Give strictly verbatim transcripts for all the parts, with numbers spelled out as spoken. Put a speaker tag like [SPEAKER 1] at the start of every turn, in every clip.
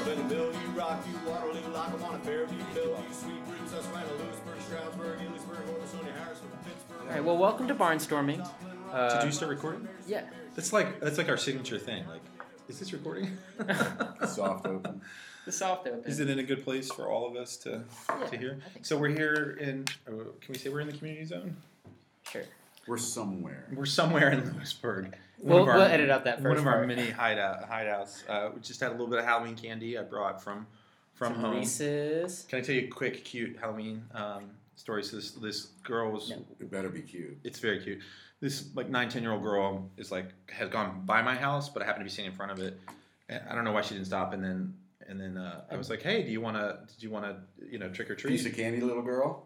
[SPEAKER 1] Belleville, you Rockview, Waterloo, Lackawanna, Fairview, Bellevue, Sweet Root, Susquehanna, Lewisburg, Stroudsburg, Ellisburg, Oglesonnia, Harrisburg, Pittsburgh.
[SPEAKER 2] All right, well, welcome to Barnstorming. Uh,
[SPEAKER 3] Did you start recording?
[SPEAKER 2] Yeah.
[SPEAKER 3] That's like that's like our signature thing. Like, is this recording?
[SPEAKER 4] Soft open.
[SPEAKER 2] The soft open.
[SPEAKER 3] Is it in a good place for all of us to
[SPEAKER 2] Yeah,
[SPEAKER 3] to hear?
[SPEAKER 2] I think
[SPEAKER 3] So we're here in. Uh, can we say we're in the community zone?
[SPEAKER 2] Sure.
[SPEAKER 4] We're somewhere.
[SPEAKER 3] We're somewhere in Lewisburg. One
[SPEAKER 2] We'll,
[SPEAKER 3] of our-
[SPEAKER 2] we'll edit out that first
[SPEAKER 3] One of our
[SPEAKER 2] part.
[SPEAKER 3] mini hideout hideouts. Uh, we just had a little bit of Halloween candy I brought from from
[SPEAKER 2] Some
[SPEAKER 3] home.
[SPEAKER 2] Reese's.
[SPEAKER 3] Can I tell you a quick, cute Halloween um, story? So this this girl was.
[SPEAKER 2] No.
[SPEAKER 4] It better be cute.
[SPEAKER 3] It's very cute. This like nine, ten year old girl is like has gone by my house, but I happen to be standing in front of it. And I don't know why she didn't stop. And then and then uh, I was like, hey, do you want to? Did you want to? You know, trick or treat?
[SPEAKER 4] Piece of candy, little girl.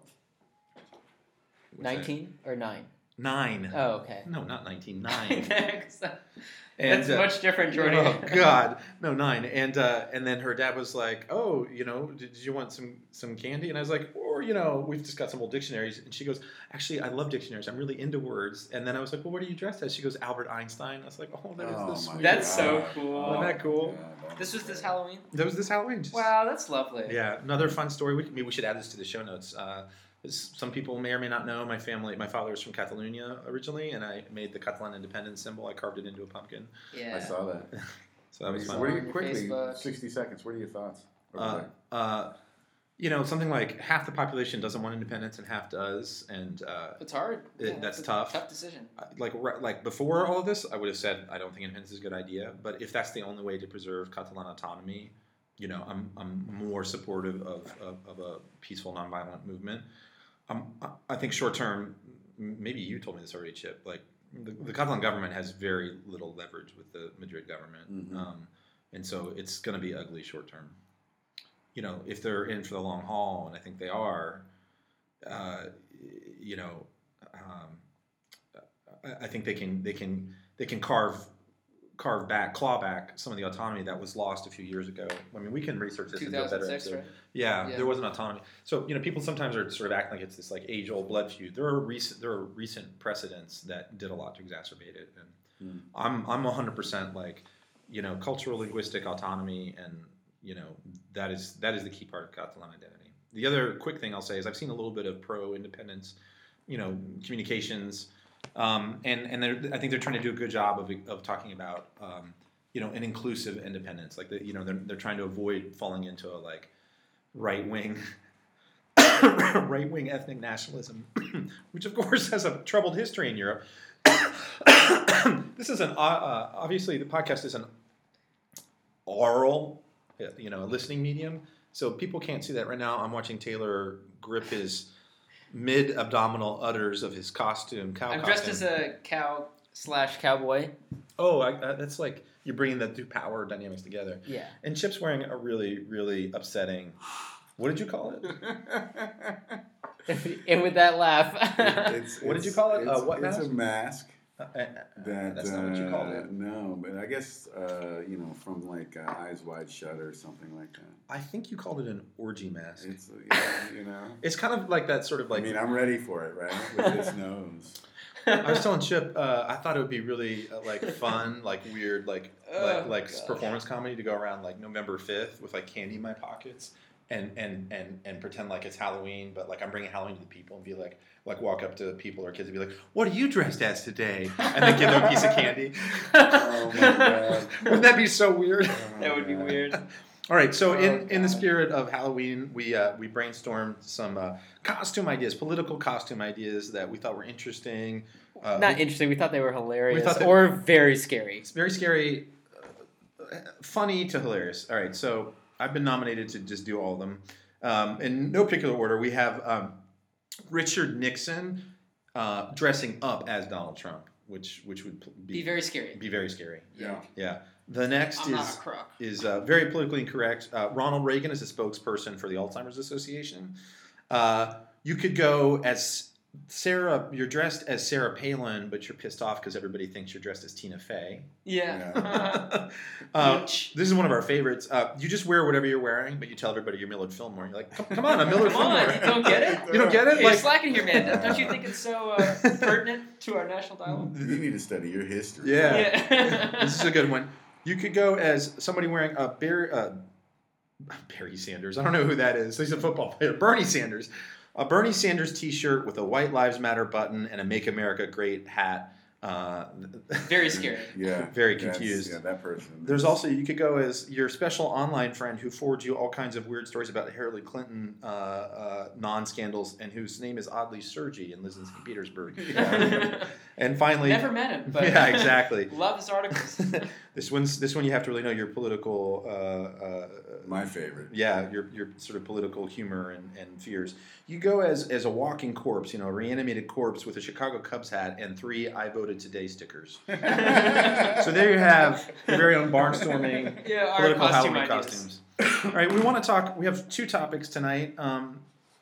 [SPEAKER 3] What's that?
[SPEAKER 2] nineteen or nine?
[SPEAKER 3] Nine.
[SPEAKER 2] Oh, okay.
[SPEAKER 3] No, not nineteen. Nine.
[SPEAKER 2] That's
[SPEAKER 3] And, uh,
[SPEAKER 2] much different, Jordy.
[SPEAKER 3] Oh God, no nine. And uh, and then her dad was like, "Oh, you know, did, did you want some some candy?" And I was like, "Or you know, we've just got some old dictionaries." And she goes, "Actually, I love dictionaries. I'm really into words." And then I was like, "Well, what are you dressed as?" She goes, "Albert Einstein." I was like, "Oh, that is
[SPEAKER 4] Oh,
[SPEAKER 3] the
[SPEAKER 4] my
[SPEAKER 3] sweetest."
[SPEAKER 2] That's
[SPEAKER 4] God.
[SPEAKER 2] so cool.
[SPEAKER 3] Wasn't that cool?
[SPEAKER 4] Yeah,
[SPEAKER 2] This was this Halloween?
[SPEAKER 3] That was this Halloween. Just-
[SPEAKER 2] Wow, that's lovely.
[SPEAKER 3] Yeah, another fun story. We, maybe we should add this to the show notes. Uh, this- some people may or may not know my family. My father is from Catalonia originally, and I made the Catalan independence symbol. I carved it into a pumpkin.
[SPEAKER 2] Yeah.
[SPEAKER 4] I saw that.
[SPEAKER 3] So that was fun.
[SPEAKER 4] What are
[SPEAKER 2] On
[SPEAKER 4] you
[SPEAKER 2] your
[SPEAKER 4] quickly?
[SPEAKER 2] Facebook.
[SPEAKER 4] Sixty seconds. What are your thoughts? over
[SPEAKER 3] Uh,
[SPEAKER 4] there?
[SPEAKER 3] uh, you know, something like half the population doesn't want independence and half does, and uh,
[SPEAKER 2] It's hard.
[SPEAKER 3] It-
[SPEAKER 2] Yeah,
[SPEAKER 3] that's
[SPEAKER 2] it's a
[SPEAKER 3] tough.
[SPEAKER 2] Tough decision.
[SPEAKER 3] like right- like before all of this, I would have said I don't think independence is a good idea. But if that's the only way to preserve Catalan autonomy, you know, I'm I'm more supportive of of, of a peaceful, nonviolent movement. Um, I- I think short term, m- maybe you told me this already, Chip. Like the, the Catalan government has very little leverage with the Madrid government,
[SPEAKER 4] Mhm.
[SPEAKER 3] um, and so it's going to be ugly short term. You know, if they're in for the long haul, and I think they are, uh, you know, um, I, I think they can they can they can carve carve back, claw back some of the autonomy that was lost a few years ago. I mean, we can research this and do a better
[SPEAKER 2] two thousand six,
[SPEAKER 3] episode.
[SPEAKER 2] right?
[SPEAKER 3] Yeah,
[SPEAKER 2] Yeah.
[SPEAKER 3] there was an autonomy. So you know, people sometimes are sort of acting like it's this like age old blood feud. There are recent there are recent precedents that did a lot to exacerbate it, and
[SPEAKER 4] Hmm.
[SPEAKER 3] I'm I'm one hundred percent like, you know, cultural linguistic autonomy, and you know that is that is the key part of Catalan identity. The other quick thing I'll say is I've seen a little bit of pro independence, you know, communications, um, and and they're, I think they're trying to do a good job of of talking about um, you know, an inclusive independence. Like the, you know, they're they're trying to avoid falling into a like right wing. right wing ethnic nationalism, which of course has a troubled history in Europe. This is an uh, uh, obviously the podcast is an oral, you know, listening medium, so people can't see that right now. I'm watching Taylor grip his mid abdominal udders of his costume. Cow
[SPEAKER 2] I'm
[SPEAKER 3] costume.
[SPEAKER 2] dressed as a cow slash cowboy.
[SPEAKER 3] Oh, I, uh, that's like you're bringing the two power dynamics together.
[SPEAKER 2] Yeah.
[SPEAKER 3] And Chip's wearing a really, really upsetting. What did you call it?
[SPEAKER 2] And with that laugh.
[SPEAKER 4] It's-
[SPEAKER 3] What did
[SPEAKER 4] it's-
[SPEAKER 3] you call it? Uh,
[SPEAKER 4] It's,
[SPEAKER 3] what
[SPEAKER 4] it's
[SPEAKER 3] mask?
[SPEAKER 4] a mask.
[SPEAKER 3] Uh, uh,
[SPEAKER 4] That,
[SPEAKER 3] that's not what you called
[SPEAKER 4] uh,
[SPEAKER 3] it.
[SPEAKER 4] No, but I guess uh, you know, from like uh, Eyes Wide Shut or something like that.
[SPEAKER 3] I think you called it an orgy mask.
[SPEAKER 4] It's uh, yeah, you know.
[SPEAKER 3] It's kind of like that sort of like.
[SPEAKER 4] I mean, I'm ready for it, right? With this nose.
[SPEAKER 3] I was telling Chip, uh, I thought it would be really uh, like fun, like weird, like
[SPEAKER 2] Oh,
[SPEAKER 3] like, like
[SPEAKER 2] gosh.
[SPEAKER 3] performance comedy to go around like November fifth with like candy in my pockets and, and, and, and pretend like it's Halloween, but like I'm bringing Halloween to the people and be like like walk up to people or kids and be like, "What are you dressed as today?" And then give them a piece of candy.
[SPEAKER 4] Oh my God.
[SPEAKER 3] Wouldn't that be so weird?
[SPEAKER 4] Oh,
[SPEAKER 2] That would be
[SPEAKER 4] God.
[SPEAKER 2] weird.
[SPEAKER 3] All right, so
[SPEAKER 2] Oh,
[SPEAKER 3] in, in the
[SPEAKER 2] God.
[SPEAKER 3] spirit of Halloween, we uh, we brainstormed some uh, costume ideas, political costume ideas that we thought were interesting. Uh,
[SPEAKER 2] Not interesting. We thought they were hilarious
[SPEAKER 3] thought they-
[SPEAKER 2] or very scary.
[SPEAKER 3] It's very scary, uh, funny to hilarious. All right, so I've been nominated to just do all of them. Um, in no particular order, we have um, Richard Nixon uh, dressing up as Donald Trump, which which would be,
[SPEAKER 2] Be very scary.
[SPEAKER 3] be very scary.
[SPEAKER 4] Yeah.
[SPEAKER 3] Yeah. The next
[SPEAKER 2] I'm not a
[SPEAKER 3] is
[SPEAKER 2] crook.
[SPEAKER 3] is uh, very politically incorrect. Uh, Ronald Reagan is a spokesperson for the Alzheimer's Association. Uh, you could go as Sarah. You're dressed as Sarah Palin, but you're pissed off because everybody thinks you're dressed as Tina Fey.
[SPEAKER 2] Yeah.
[SPEAKER 3] uh,
[SPEAKER 2] Bitch.
[SPEAKER 3] this is one of our favorites. Uh, you just wear whatever you're wearing, but you tell everybody you're Millard Fillmore. You're like, come, come on, I'm Millard
[SPEAKER 2] Come on,
[SPEAKER 3] Fillmore.
[SPEAKER 2] you don't get it?
[SPEAKER 3] You don't get it?
[SPEAKER 2] You're
[SPEAKER 3] Like,
[SPEAKER 2] slacking here, man. Don't- Don't you think it's so uh, pertinent to our national dialogue?
[SPEAKER 4] You need to study your history.
[SPEAKER 3] Yeah.
[SPEAKER 2] Yeah.
[SPEAKER 3] This is a good one. You could go as somebody wearing a bear, uh, Barry Sanders. I don't know who that is. He's a football player. Bernie Sanders. A Bernie Sanders T-shirt with a White Lives Matter button and a Make America Great hat. Uh,
[SPEAKER 2] Very scary.
[SPEAKER 4] Yeah.
[SPEAKER 3] Very
[SPEAKER 4] that's-
[SPEAKER 3] confused.
[SPEAKER 4] Yeah, that person.
[SPEAKER 3] There's
[SPEAKER 4] is-
[SPEAKER 3] also, you could go as your special online friend who forwards you all kinds of weird stories about Hillary Clinton uh, uh, non-scandals and whose name is oddly Sergey and lives in Saint Petersburg. And finally...
[SPEAKER 2] Never met him, but
[SPEAKER 3] yeah, exactly.
[SPEAKER 2] love his articles.
[SPEAKER 3] This one's this one you have to really know your political... Uh, uh,
[SPEAKER 4] My favorite.
[SPEAKER 3] yeah, your your sort of political humor and, and fears. You go as as a walking corpse, you know, a reanimated corpse with a Chicago Cubs hat and three "I voted today" stickers. So there you have your very own barnstorming
[SPEAKER 2] Yeah, our
[SPEAKER 3] political
[SPEAKER 2] costume
[SPEAKER 3] Halloween
[SPEAKER 2] ideas.
[SPEAKER 3] costumes. All right, we want to talk. We have two topics tonight. Um,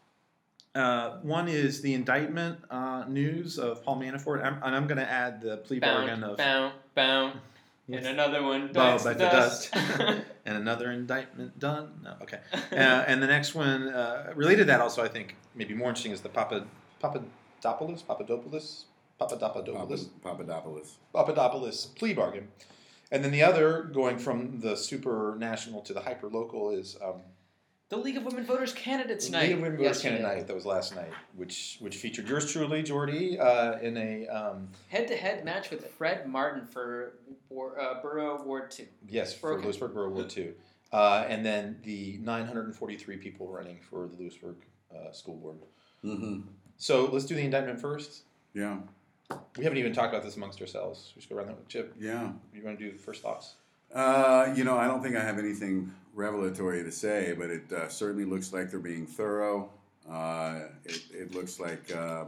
[SPEAKER 3] uh, one is the indictment uh, news of Paul Manafort, I'm, and I'm going to add the plea bargain
[SPEAKER 2] Bound,
[SPEAKER 3] of
[SPEAKER 2] bound, bound. And another one
[SPEAKER 3] Bow
[SPEAKER 2] bites
[SPEAKER 3] by
[SPEAKER 2] the
[SPEAKER 3] the
[SPEAKER 2] dust.
[SPEAKER 3] dust. And another indictment done. No, okay. Uh, and the next one, uh, related to that also, I think, maybe more interesting is the Papa, Papadopoulos, Papadopoulos, Papadopoulos,
[SPEAKER 4] Papadopoulos.
[SPEAKER 3] Papadopoulos plea bargain. And then the other, going from the super national to the hyper local, is um,
[SPEAKER 2] The League of Women Voters Candidates
[SPEAKER 3] the
[SPEAKER 2] Night.
[SPEAKER 3] League of Women Voters
[SPEAKER 2] yesterday.
[SPEAKER 3] Candidate Night that was last night, which which featured yours truly, Jordy, uh, in a um,
[SPEAKER 2] Head-to-head match with Fred Martin for War, uh, Borough Ward two.
[SPEAKER 3] yes for
[SPEAKER 2] Okay.
[SPEAKER 3] Lewisburg Borough Ward Two, uh, and then the nine hundred forty-three people running for the Lewisburg uh, School Board.
[SPEAKER 4] Mm-hmm.
[SPEAKER 3] So let's do the indictment first.
[SPEAKER 4] Yeah.
[SPEAKER 3] We haven't even talked about this amongst ourselves. We should go around that with Chip.
[SPEAKER 4] Yeah.
[SPEAKER 3] You want to do the first thoughts?
[SPEAKER 4] Uh, you know, I don't think I have anything revelatory to say, but it uh, certainly looks like they're being thorough. Uh, it, it looks like uh,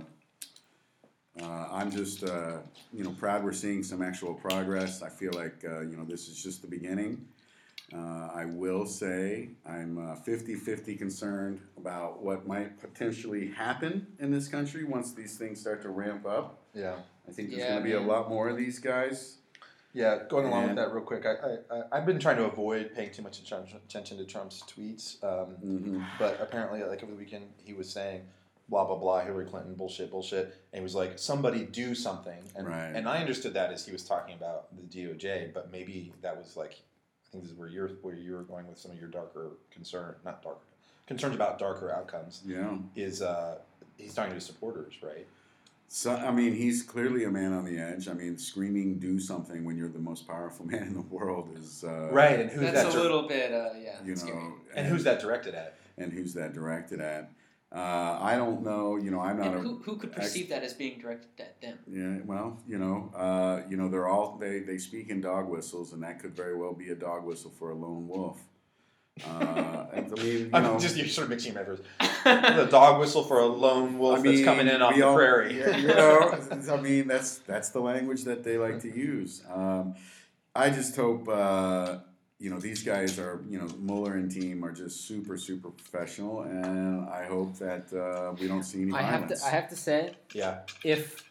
[SPEAKER 4] uh, I'm just, uh, you know, proud we're seeing some actual progress. I feel like, uh, you know, this is just the beginning. Uh, I will say I'm uh, fifty-fifty concerned about what might potentially happen in this country once these things start to ramp up.
[SPEAKER 3] Yeah.
[SPEAKER 4] I think there's
[SPEAKER 2] Yeah,
[SPEAKER 4] going to be a
[SPEAKER 2] man.
[SPEAKER 4] lot more of these guys.
[SPEAKER 3] Yeah, going along with
[SPEAKER 4] And-
[SPEAKER 3] that real quick, I, I, I, I've been trying to avoid paying too much attention attention to Trump's tweets, um,
[SPEAKER 4] Mm-hmm.
[SPEAKER 3] but apparently, like over the weekend, he was saying, blah, blah, blah, Hillary Clinton, bullshit, bullshit, and he was like, somebody do something, and,
[SPEAKER 4] Right.
[SPEAKER 3] and I understood that as he was talking about the D O J, but maybe that was like, I think this is where you're, where you were going with some of your darker concern, not darker, concerns about darker outcomes,
[SPEAKER 4] Yeah.
[SPEAKER 3] is uh, he's talking to his supporters, right?
[SPEAKER 4] So, I mean, he's clearly a man on the edge. I mean, screaming "do something" when you're the most powerful man in the world is uh,
[SPEAKER 3] Right, and who's
[SPEAKER 2] That's
[SPEAKER 3] that
[SPEAKER 2] a
[SPEAKER 3] dir-
[SPEAKER 2] little bit, uh, yeah,
[SPEAKER 4] You
[SPEAKER 2] scary.
[SPEAKER 4] know,
[SPEAKER 3] and who's that directed at?
[SPEAKER 4] and who's that directed at? Uh, I don't know. You know, I'm not
[SPEAKER 2] And
[SPEAKER 4] a.
[SPEAKER 2] who, who could perceive that as being directed at them?
[SPEAKER 4] Yeah, well, you know, uh, you know, they're all they, they speak in dog whistles, and that could very well be a dog whistle for a lone wolf. Uh, I mean, you
[SPEAKER 3] I'm
[SPEAKER 4] know,
[SPEAKER 3] just you're sort of mixing metaphors. The dog whistle for a lone wolf
[SPEAKER 4] I mean,
[SPEAKER 3] that's coming in off
[SPEAKER 4] we
[SPEAKER 3] the
[SPEAKER 4] all-
[SPEAKER 3] prairie.
[SPEAKER 4] yeah, you know, I mean, that's that's the language that they like to use. Um, I just hope, uh, you know, these guys are, you know, Mueller and team are just super, super professional, and I hope that uh, we don't see any
[SPEAKER 5] I have
[SPEAKER 4] violence.
[SPEAKER 5] to. I have to say,
[SPEAKER 3] Yeah.
[SPEAKER 5] if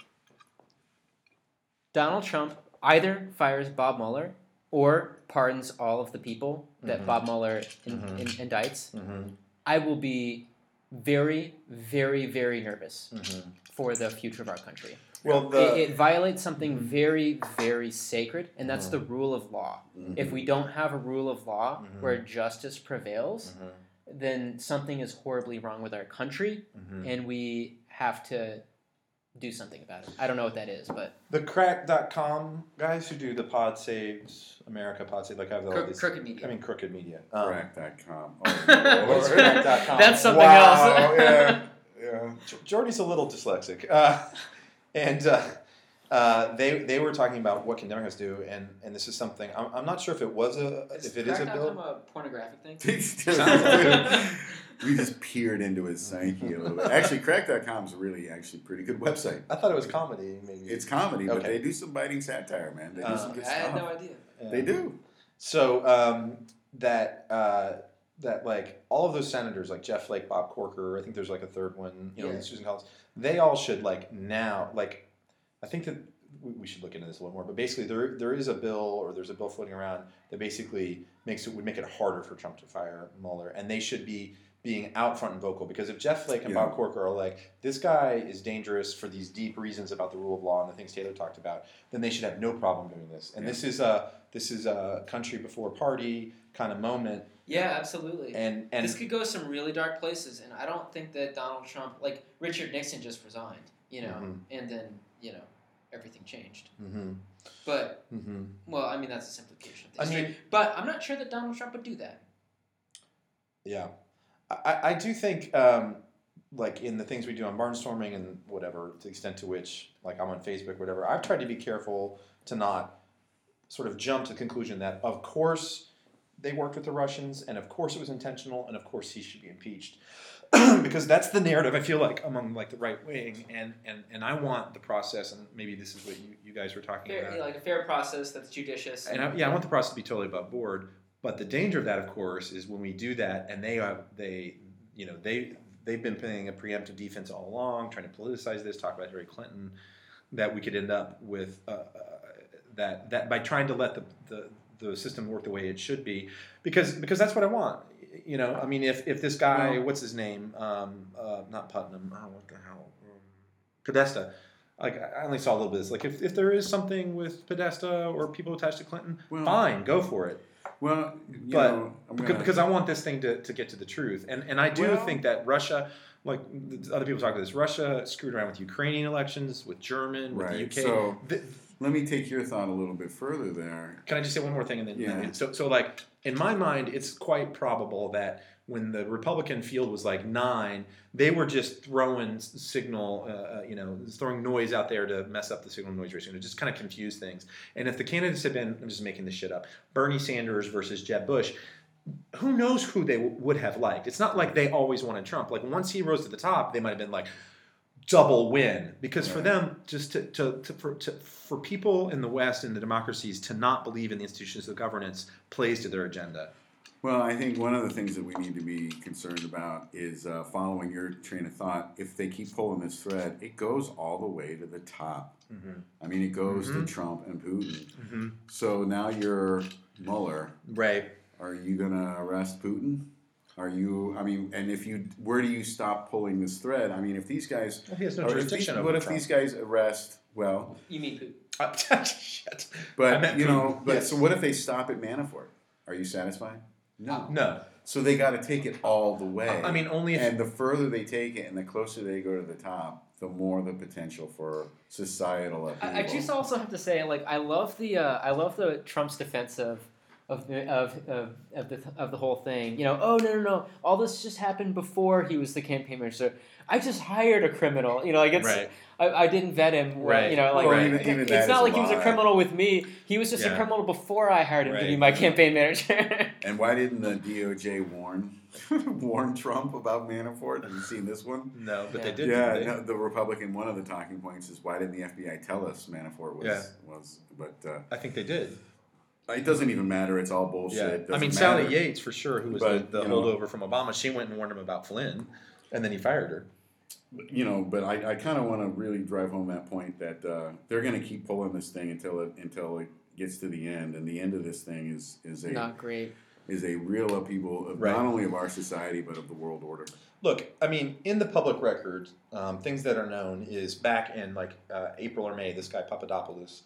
[SPEAKER 5] Donald Trump either fires Bob Mueller or pardons all of the people that
[SPEAKER 3] Mhm.
[SPEAKER 5] Bob Mueller in,
[SPEAKER 3] Mhm.
[SPEAKER 5] in, indicts,
[SPEAKER 3] Mm-hmm.
[SPEAKER 5] I will be very, very, very nervous
[SPEAKER 3] Mm-hmm.
[SPEAKER 5] for the future of our country.
[SPEAKER 3] Well, the
[SPEAKER 5] It, it violates something very, very sacred, and that's
[SPEAKER 3] Mhm.
[SPEAKER 5] the rule of law.
[SPEAKER 4] Mhm.
[SPEAKER 5] If we don't have a rule of law
[SPEAKER 3] Mhm.
[SPEAKER 5] where justice prevails,
[SPEAKER 3] Mhm.
[SPEAKER 5] then something is horribly wrong with our country,
[SPEAKER 3] Mhm.
[SPEAKER 5] and we have to do something about it. I don't know what that is, but
[SPEAKER 3] the crack dot com guys who do the Pod Saves America, Pod Save, like I have all
[SPEAKER 2] Crook,
[SPEAKER 3] these.
[SPEAKER 2] crooked media.
[SPEAKER 3] I mean, crooked media. Um,
[SPEAKER 4] Crack dot com.
[SPEAKER 3] What's
[SPEAKER 4] Oh,
[SPEAKER 3] crack dot com?
[SPEAKER 5] That's something
[SPEAKER 3] wow,
[SPEAKER 5] else.
[SPEAKER 3] yeah, yeah. J- Jordy's a little dyslexic, uh, and uh, uh, they they were talking about what can Democrats do, and, and this is something I'm, I'm not sure if it was a if it is a
[SPEAKER 2] crack dot com
[SPEAKER 3] bill.
[SPEAKER 2] a pornographic thing?
[SPEAKER 4] We just peered into his psyche a little bit. Actually, crack dot com is really actually a pretty good website.
[SPEAKER 3] I thought it was comedy. Maybe
[SPEAKER 4] It's comedy, but
[SPEAKER 3] Okay.
[SPEAKER 4] they do some biting satire, man. They do
[SPEAKER 3] Uh,
[SPEAKER 4] some good
[SPEAKER 2] I had
[SPEAKER 4] stuff.
[SPEAKER 2] no idea.
[SPEAKER 3] Yeah.
[SPEAKER 4] They do.
[SPEAKER 3] So um, that uh, that like all of those senators, like Jeff Flake, Bob Corker, I think there's like a third one, you know,
[SPEAKER 2] Yeah.
[SPEAKER 3] Susan Collins. They all should like now, like I think that we, we should look into this a little more. But basically, there there is a bill or there's a bill floating around that basically makes it would make it harder for Trump to fire Mueller, and they should be being out front and vocal, because if Jeff Flake and
[SPEAKER 4] Yeah.
[SPEAKER 3] Bob Corker are like, this guy is dangerous for these deep reasons about the rule of law and the things Taylor talked about, then they should have no problem doing this. And
[SPEAKER 4] Yeah.
[SPEAKER 3] this is a this is a country before party kind of moment.
[SPEAKER 2] Yeah, absolutely.
[SPEAKER 3] And and
[SPEAKER 2] this could go some really dark places, and I don't think that Donald Trump, like Richard Nixon, just resigned, you know,
[SPEAKER 3] Mhm.
[SPEAKER 2] and then you know everything changed.
[SPEAKER 3] Mm-hmm.
[SPEAKER 2] But
[SPEAKER 3] Mm-hmm.
[SPEAKER 2] well, I mean that's a simplification of
[SPEAKER 3] I
[SPEAKER 2] history.
[SPEAKER 3] mean-
[SPEAKER 2] but I'm not sure that Donald Trump would do that.
[SPEAKER 3] Yeah, I, I do think um, like in the things we do on barnstorming and whatever, to the extent to which like I'm on Facebook, whatever, I've tried to be careful to not sort of jump to the conclusion that of course they worked with the Russians and of course it was intentional and of course he should be impeached. Because that's the narrative I feel like among like the right wing, and, and, and I want the process, and maybe this is what you, you guys were talking
[SPEAKER 2] Fair,
[SPEAKER 3] about.
[SPEAKER 2] like a fair process that's judicious.
[SPEAKER 3] And I, yeah, I want the process to be totally above board. But the danger of that, of course, is when we do that, and they have they, you know, they they've been playing a preemptive defense all along, trying to politicize this, talk about Hillary Clinton, that we could end up with uh, uh, that that by trying to let the, the the system work the way it should be, because because that's what I want. You know, I mean, if if this guy,
[SPEAKER 4] Well-
[SPEAKER 3] what's his name, um, uh, not Putnam, oh, what the hell, um, Podesta. Like I only saw a little bit of this. Like if, if there is something with Podesta or people attached to Clinton,
[SPEAKER 4] Well-
[SPEAKER 3] fine, go for it.
[SPEAKER 4] Well, you
[SPEAKER 3] But
[SPEAKER 4] know, I'm
[SPEAKER 3] because,
[SPEAKER 4] gonna-
[SPEAKER 3] because I want this thing to, to get to the truth, and and I do
[SPEAKER 4] Well-
[SPEAKER 3] think that Russia, like th- other people talk about this, Russia screwed around with Ukrainian elections, with German, with the U
[SPEAKER 4] Right,
[SPEAKER 3] K.
[SPEAKER 4] so-
[SPEAKER 3] Th-
[SPEAKER 4] let me take your thought a little bit further there.
[SPEAKER 3] Can I just say one more thing, and then
[SPEAKER 4] Yeah.
[SPEAKER 3] so so like in my mind, it's quite probable that when the Republican field was like nine, they were just throwing s- signal, uh, uh, you know, throwing noise out there to mess up the signal noise ratio, to just kind of confuse things. And if the candidates had been, I'm just making this shit up, Bernie Sanders versus Jeb Bush, who knows who they w- would have liked? It's not like they always wanted Trump. Like once he rose to the top, they might have been like double win, because for
[SPEAKER 4] Right.
[SPEAKER 3] them, just to, to, to, for, to for people in the West and the democracies to not believe in the institutions of governance plays to their agenda.
[SPEAKER 4] Well, I think one of the things that we need to be concerned about is uh, following your train of thought. If they keep pulling this thread, it goes all the way to the top.
[SPEAKER 3] Mm-hmm.
[SPEAKER 4] I mean, it goes
[SPEAKER 3] Mhm.
[SPEAKER 4] to Trump and Putin.
[SPEAKER 3] Mm-hmm.
[SPEAKER 4] So now you're Mueller.
[SPEAKER 3] Right.
[SPEAKER 4] Are you going to arrest Putin? Are you, I mean, and if you, where do you stop pulling this thread? I mean, if these guys,
[SPEAKER 3] Well, he has no
[SPEAKER 4] or if
[SPEAKER 3] jurisdiction
[SPEAKER 4] these,
[SPEAKER 3] over
[SPEAKER 4] what if
[SPEAKER 3] Trump.
[SPEAKER 4] these guys arrest, well,
[SPEAKER 2] You mean Putin?
[SPEAKER 3] Uh, shit. I
[SPEAKER 4] but,
[SPEAKER 3] meant
[SPEAKER 4] you know,
[SPEAKER 3] Putin,
[SPEAKER 4] but
[SPEAKER 3] yes.
[SPEAKER 4] so what if they stop at Manafort? Are you satisfied? No.
[SPEAKER 3] No.
[SPEAKER 4] So they got to take it all the way.
[SPEAKER 3] I mean, only if
[SPEAKER 4] And the further they take it and the closer they go to the top, the more the potential for societal upheaval.
[SPEAKER 5] I, I just also have to say, like, I love the uh, I love the Trump's defense of of the of, of of the of the whole thing. You know, oh no no no, all this just happened before he was the campaign manager. I just hired a criminal. You know, like it's
[SPEAKER 3] Right.
[SPEAKER 5] I, I didn't vet him. Well,
[SPEAKER 3] Right.
[SPEAKER 5] You know, like
[SPEAKER 4] Well,
[SPEAKER 3] Right.
[SPEAKER 4] even, even
[SPEAKER 5] it's
[SPEAKER 4] that
[SPEAKER 5] not
[SPEAKER 4] is
[SPEAKER 5] like he was a
[SPEAKER 4] lie.
[SPEAKER 5] criminal with me. He was just
[SPEAKER 3] Yeah.
[SPEAKER 5] a criminal before I hired him to be
[SPEAKER 3] Right.
[SPEAKER 5] my campaign manager.
[SPEAKER 4] And why didn't the D O J warn warn Trump about Manafort? Have you seen this one?
[SPEAKER 3] no, but
[SPEAKER 5] Yeah.
[SPEAKER 3] they did.
[SPEAKER 4] Yeah,
[SPEAKER 3] didn't they?
[SPEAKER 4] no, the Republican. One of the talking points is why didn't the F B I tell us Manafort was
[SPEAKER 3] Yeah.
[SPEAKER 4] was? But uh,
[SPEAKER 3] I think they did.
[SPEAKER 4] it doesn't even matter. It's all bullshit.
[SPEAKER 3] Yeah.
[SPEAKER 4] It
[SPEAKER 3] I mean,
[SPEAKER 4] doesn't
[SPEAKER 3] Sally
[SPEAKER 4] matter.
[SPEAKER 3] Yates, for sure, who was
[SPEAKER 4] But,
[SPEAKER 3] the, the
[SPEAKER 4] you know-
[SPEAKER 3] holdover from Obama, she went and warned him about Flynn, and then he fired her.
[SPEAKER 4] You know, but I, I kind of want to really drive home that point that uh, they're going to keep pulling this thing until it until it gets to the end, and the end of this thing is is a
[SPEAKER 5] Not great.
[SPEAKER 4] is a real upheaval of
[SPEAKER 3] Right.
[SPEAKER 4] not only of our society but of the world order.
[SPEAKER 3] Look, I mean, in the public record, um, things that are known is back in like uh, April or May, this guy Papadopoulos,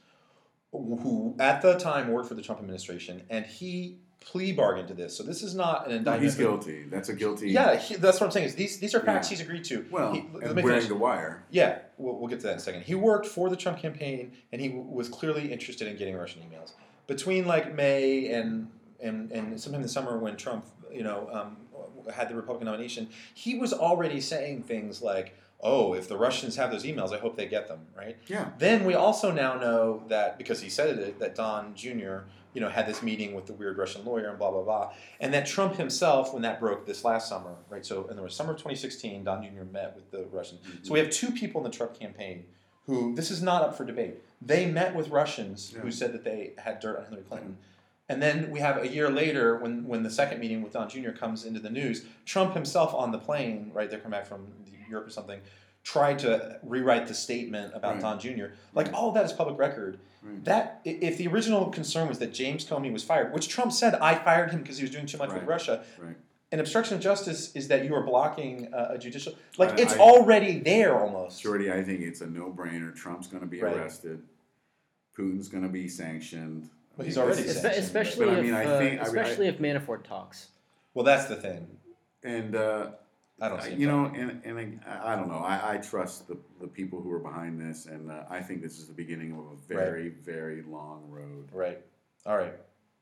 [SPEAKER 3] who at the time worked for the Trump administration, and he plea bargained to this. So this is not an
[SPEAKER 4] No,
[SPEAKER 3] indictment.
[SPEAKER 4] he's guilty. That's a guilty.
[SPEAKER 3] Yeah, he, that's what I'm saying. Is these these are facts
[SPEAKER 4] Yeah.
[SPEAKER 3] he's agreed to.
[SPEAKER 4] Well,
[SPEAKER 3] He- let
[SPEAKER 4] and
[SPEAKER 3] me
[SPEAKER 4] wearing
[SPEAKER 3] finish.
[SPEAKER 4] the wire.
[SPEAKER 3] Yeah, we'll, we'll get to that in a second. He worked for the Trump campaign, and he w- was clearly interested in getting Russian emails. Between like May and and and sometime in the summer when Trump, you know, um, had the Republican nomination, he was already saying things like, "Oh, if the Russians have those emails, I hope they get them." Right.
[SPEAKER 4] Yeah.
[SPEAKER 3] Then we also now know that because he said it, that Don Junior, you know, had this meeting with the weird Russian lawyer and blah blah blah, and that Trump himself, when that broke this last summer, right? So in the summer of twenty sixteen, Don Junior met with the Russian. So we have two people in the Trump campaign who this is not up for debate. They met with Russians
[SPEAKER 4] Yeah.
[SPEAKER 3] who said that they had dirt on Hillary Clinton. And then we have a year later, when, when the second meeting with Don Junior comes into the news, Trump himself on the plane, right, they're coming back from Europe or something, tried to rewrite the statement about
[SPEAKER 4] Right.
[SPEAKER 3] Don Junior Like, all of that is public record.
[SPEAKER 4] Right.
[SPEAKER 3] That i- if the original concern was that James Comey was fired, which Trump said, I fired him because he was doing too much with
[SPEAKER 4] Right.
[SPEAKER 3] Russia,
[SPEAKER 4] Right.
[SPEAKER 3] and obstruction of justice is that you are blocking uh, a judicial... Like,
[SPEAKER 4] I-
[SPEAKER 3] it's
[SPEAKER 4] I-
[SPEAKER 3] already there, almost.
[SPEAKER 4] Shorty, I think it's a no-brainer. Trump's going to be
[SPEAKER 3] Right.
[SPEAKER 4] arrested. Putin's going to be sanctioned.
[SPEAKER 3] But he's already
[SPEAKER 5] Espe-
[SPEAKER 3] sanctioned.
[SPEAKER 5] especially
[SPEAKER 4] But I
[SPEAKER 5] if
[SPEAKER 4] mean, I
[SPEAKER 5] uh,
[SPEAKER 4] think- I-
[SPEAKER 5] especially if Manafort talks.
[SPEAKER 3] Well, that's the thing.
[SPEAKER 4] And uh,
[SPEAKER 3] I don't see him
[SPEAKER 4] you know,
[SPEAKER 3] talking.
[SPEAKER 4] and and I, I don't know. I, I trust the the people who are behind this, and uh, I think this is the beginning of a very very long road.
[SPEAKER 3] Right. All right.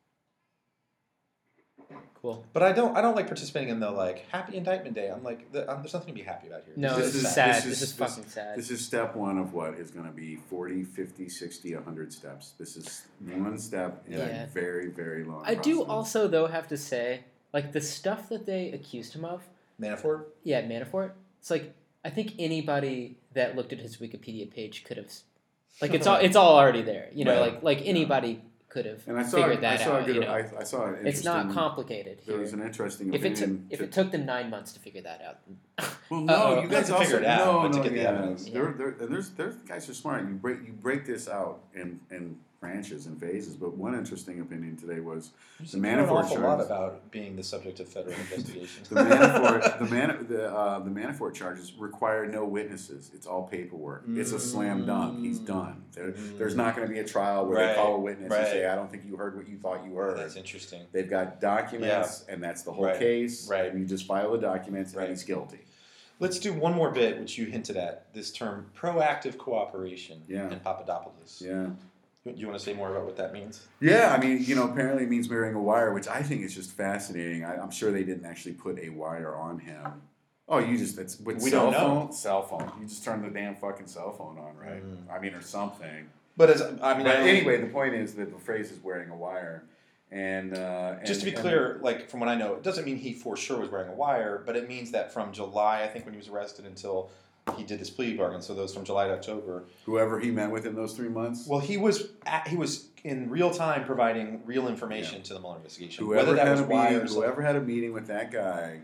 [SPEAKER 5] Cool.
[SPEAKER 3] But I don't. I don't like participating in the like Happy Indictment Day. I'm like, the, um, there's nothing to be happy about here.
[SPEAKER 5] No,
[SPEAKER 4] This
[SPEAKER 5] this,
[SPEAKER 4] is-
[SPEAKER 5] is sad.
[SPEAKER 4] this
[SPEAKER 5] This
[SPEAKER 4] is-
[SPEAKER 5] is, fucking sad.
[SPEAKER 4] This is step one of what is going to be forty, fifty, sixty, one hundred steps. This is one step in
[SPEAKER 5] Yeah.
[SPEAKER 4] a very, very long
[SPEAKER 5] I do
[SPEAKER 4] process.
[SPEAKER 5] also though have to say, like the stuff that they accused him of,
[SPEAKER 3] Manafort.
[SPEAKER 5] yeah, Manafort. It's like I think anybody that looked at his Wikipedia page could have, like it's all it's all already there. You know,
[SPEAKER 4] Right.
[SPEAKER 5] like like anybody could have
[SPEAKER 4] And I saw,
[SPEAKER 5] figured
[SPEAKER 4] I
[SPEAKER 5] that
[SPEAKER 4] saw
[SPEAKER 5] out.
[SPEAKER 4] a good,
[SPEAKER 5] You know,
[SPEAKER 4] I, I saw an
[SPEAKER 5] it's not
[SPEAKER 4] interesting-
[SPEAKER 5] complicated
[SPEAKER 4] There
[SPEAKER 5] here.
[SPEAKER 4] was an interesting
[SPEAKER 5] If it took
[SPEAKER 4] opinion.
[SPEAKER 5] if
[SPEAKER 4] to-
[SPEAKER 5] it took them nine months to figure that out,
[SPEAKER 4] Well, no,
[SPEAKER 5] Uh-oh.
[SPEAKER 4] you guys
[SPEAKER 3] Not to
[SPEAKER 4] also
[SPEAKER 3] figure it out,
[SPEAKER 4] no,
[SPEAKER 3] but to
[SPEAKER 4] no,
[SPEAKER 3] get the
[SPEAKER 4] yeah.
[SPEAKER 3] evidence.
[SPEAKER 4] There, there, and there's, there's guys are smart. You break, you break this out in, in branches and phases. But one interesting opinion today was
[SPEAKER 3] There's
[SPEAKER 4] The
[SPEAKER 3] an
[SPEAKER 4] Manafort
[SPEAKER 3] awful lot
[SPEAKER 4] charges.
[SPEAKER 3] about being the subject of federal investigation.
[SPEAKER 4] the Manafort, the man, the uh, the Manafort charges require no witnesses. It's all paperwork. It's a slam dunk. He's done. There,
[SPEAKER 3] Mm.
[SPEAKER 4] There's not going to be a trial where
[SPEAKER 3] Right,
[SPEAKER 4] they call a witness and say,
[SPEAKER 3] right.
[SPEAKER 4] "I don't think you heard what you thought you heard."
[SPEAKER 3] That's interesting.
[SPEAKER 4] They've got documents, and that's the whole
[SPEAKER 3] Right,
[SPEAKER 4] case.
[SPEAKER 3] right.
[SPEAKER 4] And you just file the documents,
[SPEAKER 3] Right.
[SPEAKER 4] and he's guilty.
[SPEAKER 3] Let's do one more bit, which you hinted at. This term, proactive cooperation
[SPEAKER 4] Yeah.
[SPEAKER 3] in Papadopoulos.
[SPEAKER 4] Yeah.
[SPEAKER 3] You, you want to say more about what that means?
[SPEAKER 4] Yeah, I mean, you know, apparently it means wearing a wire, which I think is just fascinating. I, I'm sure they didn't actually put a wire on him. Oh, you just, it's with
[SPEAKER 3] We
[SPEAKER 4] cell
[SPEAKER 3] don't know.
[SPEAKER 4] phone? Cell phone. You just turn the damn fucking cell phone on, right?
[SPEAKER 3] Mm.
[SPEAKER 4] I mean, or something.
[SPEAKER 3] But as I mean,
[SPEAKER 4] But
[SPEAKER 3] I-
[SPEAKER 4] anyway, the point is that the phrase is wearing a wire. And, uh, and
[SPEAKER 3] just to be
[SPEAKER 4] and-
[SPEAKER 3] clear, like from what I know, it doesn't mean he for sure was wearing a wire, but it means that from July, I think when he was arrested, until he did his plea bargain, so those from July to October.
[SPEAKER 4] whoever he met with in those three months,
[SPEAKER 3] Well, he was at, he was in real time providing real information
[SPEAKER 4] Yeah.
[SPEAKER 3] to the Mueller investigation.
[SPEAKER 4] whoever
[SPEAKER 3] Whether that
[SPEAKER 4] had
[SPEAKER 3] was
[SPEAKER 4] a meeting,
[SPEAKER 3] wires,
[SPEAKER 4] whoever had a meeting with that guy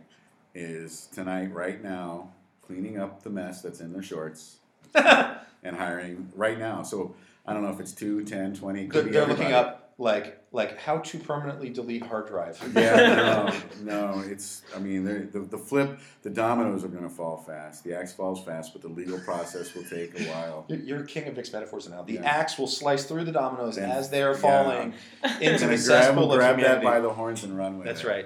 [SPEAKER 4] is tonight, right now, cleaning up the mess that's in their shorts and hiring right now. So I don't know if it's two, ten, twenty. Could
[SPEAKER 3] they're,
[SPEAKER 4] be
[SPEAKER 3] they're looking
[SPEAKER 4] everybody.
[SPEAKER 3] up like like how to permanently delete hard drive.
[SPEAKER 4] Yeah, no, no. It's. I mean, they're- the the flip, the dominoes are going to fall fast. The axe falls fast, but the legal process will take a while.
[SPEAKER 3] You're, you're king of mixed metaphors now. The
[SPEAKER 4] Yeah.
[SPEAKER 3] axe will slice through the dominoes
[SPEAKER 4] And-
[SPEAKER 3] as they are
[SPEAKER 4] yeah.
[SPEAKER 3] falling into
[SPEAKER 4] Gonna
[SPEAKER 3] the
[SPEAKER 4] grab,
[SPEAKER 3] cesspool of
[SPEAKER 4] grab that
[SPEAKER 3] humanity.
[SPEAKER 4] by the horns and run with
[SPEAKER 3] That's
[SPEAKER 4] it.
[SPEAKER 3] right.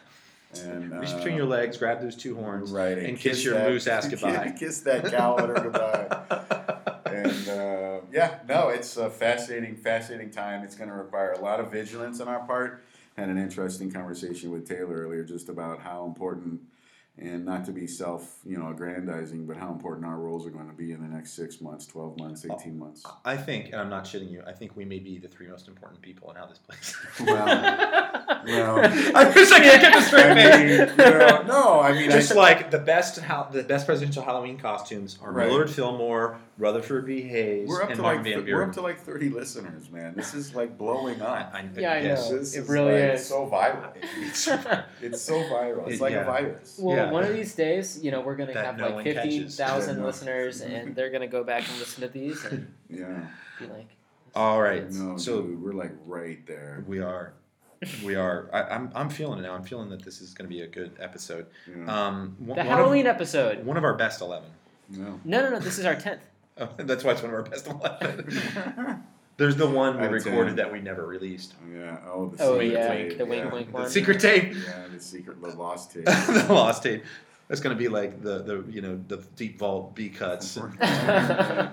[SPEAKER 4] And
[SPEAKER 3] Reach
[SPEAKER 4] uh,
[SPEAKER 3] between your legs, grab those two horns,
[SPEAKER 4] right,
[SPEAKER 3] and kiss your
[SPEAKER 4] that,
[SPEAKER 3] moose ass goodbye.
[SPEAKER 4] Kiss that cow at her goodbye. And uh, yeah, no, it's a fascinating, fascinating time. It's going to require a lot of vigilance on our part. Had an interesting conversation with Taylor earlier just about how important, and not to be self, you know, aggrandizing, but how important our roles are going to be in the next six months, twelve months, eighteen months.
[SPEAKER 3] I think, and I'm not shitting you, I think we may be the three most important people in how this plays.
[SPEAKER 4] Well, well,
[SPEAKER 3] I wish I could get this straight
[SPEAKER 4] I mean,
[SPEAKER 3] face.
[SPEAKER 4] you know, no, I mean,
[SPEAKER 3] Just
[SPEAKER 4] I,
[SPEAKER 3] like the best, how the best presidential Halloween costumes are
[SPEAKER 4] Right.
[SPEAKER 3] Millard Fillmore, Rutherford B. Hayes,
[SPEAKER 4] we're up
[SPEAKER 3] and
[SPEAKER 4] to
[SPEAKER 3] Martin
[SPEAKER 4] like
[SPEAKER 3] Van
[SPEAKER 4] th- we're up
[SPEAKER 3] Buren.
[SPEAKER 4] to like thirty listeners, man. This is like blowing up.
[SPEAKER 3] I, I,
[SPEAKER 5] Yeah, I
[SPEAKER 3] yes.
[SPEAKER 5] know.
[SPEAKER 4] This
[SPEAKER 5] It
[SPEAKER 4] is
[SPEAKER 5] really
[SPEAKER 4] like
[SPEAKER 5] is.
[SPEAKER 4] so viral. It's, it's so viral. It's
[SPEAKER 3] It-
[SPEAKER 4] like
[SPEAKER 3] yeah.
[SPEAKER 4] a virus.
[SPEAKER 5] Well,
[SPEAKER 3] Yeah.
[SPEAKER 5] one of these days, you know, we're gonna
[SPEAKER 3] That
[SPEAKER 5] have
[SPEAKER 3] no
[SPEAKER 5] like
[SPEAKER 3] one
[SPEAKER 5] fifty
[SPEAKER 3] catches.
[SPEAKER 5] thousand
[SPEAKER 4] That no-
[SPEAKER 5] listeners, and they're gonna go back and listen to these and
[SPEAKER 4] Yeah.
[SPEAKER 5] be like,
[SPEAKER 3] All right.
[SPEAKER 4] No,
[SPEAKER 3] so
[SPEAKER 4] dude, we're like right there.
[SPEAKER 3] we are. We are. I, I'm. I'm feeling it now. I'm feeling that this is going to be a good episode.
[SPEAKER 4] Yeah.
[SPEAKER 3] Um, one,
[SPEAKER 5] the
[SPEAKER 3] one
[SPEAKER 5] Halloween
[SPEAKER 3] Of,
[SPEAKER 5] episode.
[SPEAKER 3] one of our best eleven.
[SPEAKER 4] No.
[SPEAKER 5] No, no, no. This is our tenth.
[SPEAKER 3] Oh, that's why it's one of our best eleven. There's the one we
[SPEAKER 4] Out of
[SPEAKER 3] recorded
[SPEAKER 4] ten.
[SPEAKER 3] that we never released.
[SPEAKER 4] Yeah. Oh, the
[SPEAKER 5] Oh
[SPEAKER 4] secret
[SPEAKER 5] yeah,
[SPEAKER 4] tape.
[SPEAKER 5] the wink
[SPEAKER 4] yeah.
[SPEAKER 5] wink
[SPEAKER 3] The
[SPEAKER 5] one.
[SPEAKER 3] secret tape.
[SPEAKER 4] Yeah, the secret, the lost tape.
[SPEAKER 3] The lost tape. That's going to be like the, the you know the deep vault B cuts.
[SPEAKER 4] The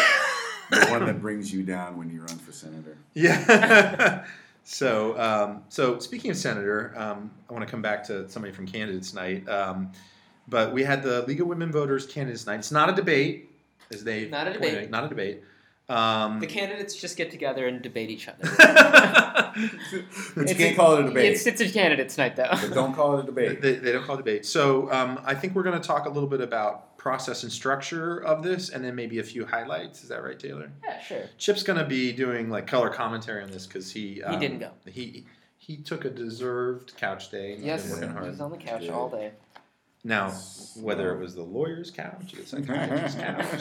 [SPEAKER 4] one that brings you down when you run for senator.
[SPEAKER 3] Yeah. so um, so speaking of senator, um, I want to come back to somebody from Candidates Night. Um, but we had the League of Women Voters Candidates Night. It's not a debate, as they
[SPEAKER 2] Not a
[SPEAKER 3] pointed
[SPEAKER 2] debate.
[SPEAKER 3] out, Not a debate. Um,
[SPEAKER 2] The candidates just get together and debate each other.
[SPEAKER 4] But you
[SPEAKER 5] It's
[SPEAKER 4] can't
[SPEAKER 5] a-
[SPEAKER 4] call it a debate.
[SPEAKER 5] It's it's a candidates night though.
[SPEAKER 4] But don't call it a debate.
[SPEAKER 3] They, they don't call it debate. So um, I think we're going to talk a little bit about process and structure of this, and then maybe a few highlights. Is that right, Taylor?
[SPEAKER 5] Yeah, sure.
[SPEAKER 3] Chip's going to be doing like color commentary on this because he um,
[SPEAKER 5] didn't go.
[SPEAKER 3] He he took a deserved couch day. He's
[SPEAKER 2] Yes,
[SPEAKER 3] been working
[SPEAKER 2] he
[SPEAKER 3] hard.
[SPEAKER 2] was on the couch
[SPEAKER 4] Yeah.
[SPEAKER 2] all day.
[SPEAKER 3] Now, whether it was the lawyer's couch or the psychiatrist's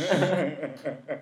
[SPEAKER 3] couch,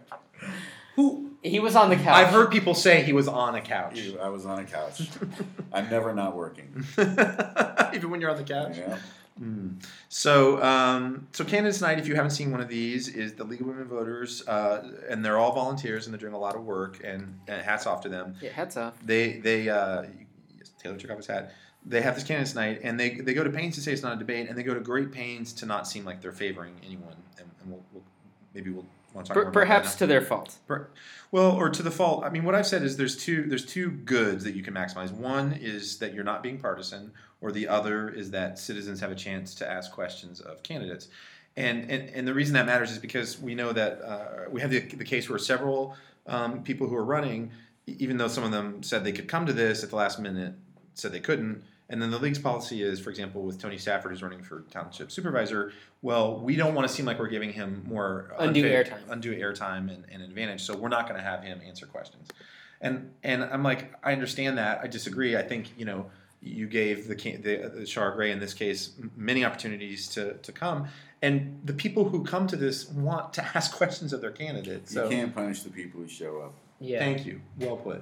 [SPEAKER 3] who
[SPEAKER 5] He was on the couch.
[SPEAKER 3] I've heard people say he was on a couch,
[SPEAKER 4] I was on a couch. I'm never not working.
[SPEAKER 3] even when you're on the couch.
[SPEAKER 4] Yeah.
[SPEAKER 3] Mm. So, um, so Candidates Night, if you haven't seen one of these, is the League of Women Voters, uh, and they're all volunteers and they're doing a lot of work, and, and hats off to them.
[SPEAKER 5] Yeah, hats off.
[SPEAKER 3] They, they, uh, Taylor took off his hat. They have this Candidates Night, and they, they go to pains to say it's not a debate, and they go to great pains to not seem like they're favoring anyone. And, and we'll, we'll maybe we'll want to talk
[SPEAKER 5] Per-
[SPEAKER 3] more about
[SPEAKER 5] perhaps
[SPEAKER 3] that
[SPEAKER 5] to their fault.
[SPEAKER 3] Per- Well, or to the fault. I mean, what I've said is there's two there's two goods that you can maximize. One is that you're not being partisan, or the other is that citizens have a chance to ask questions of candidates. And and, and the reason that matters is because we know that uh, we have the, the case where several um, people who are running, e- even though some of them said they could come to this at the last minute, said they couldn't. And then the league's policy is, for example, with Tony Stafford, who's running for township supervisor, well, we don't want to seem like we're giving him more
[SPEAKER 5] Undue
[SPEAKER 3] unfair-
[SPEAKER 5] airtime.
[SPEAKER 3] undue airtime and, and advantage. So we're not going to have him answer questions. And and I'm like, I understand that. I disagree. I think, you know, you gave the the, the Shara Gray in this case many opportunities to, to come, and the people who come to this want to ask questions of their candidates. So
[SPEAKER 4] You can't punish the people who show up.
[SPEAKER 5] Yeah.
[SPEAKER 3] thank you. Well put.